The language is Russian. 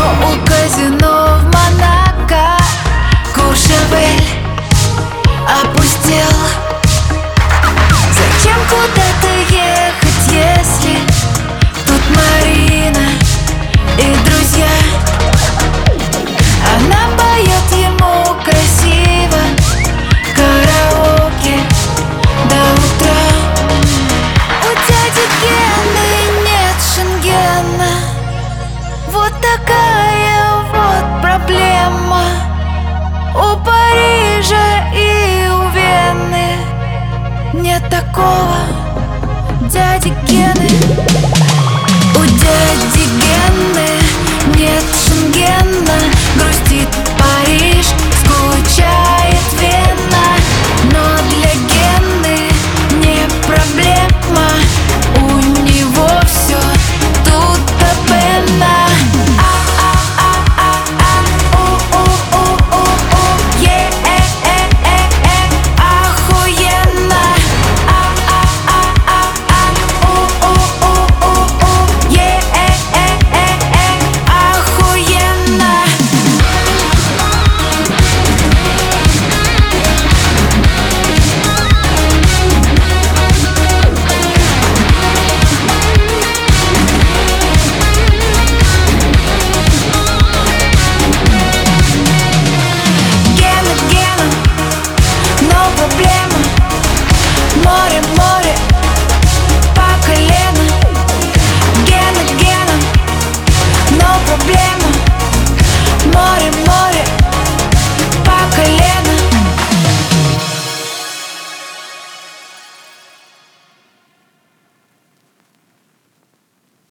у казино в Монако Куршавель опустел. Зачем куда-то ехать, если тут Марина и друзья? Она поет ему красиво караоке до утра. У дяди Гены нет шенгена. Вот такая вот проблема. У Парижа и у Вены нет такого дяди Гены. У дяди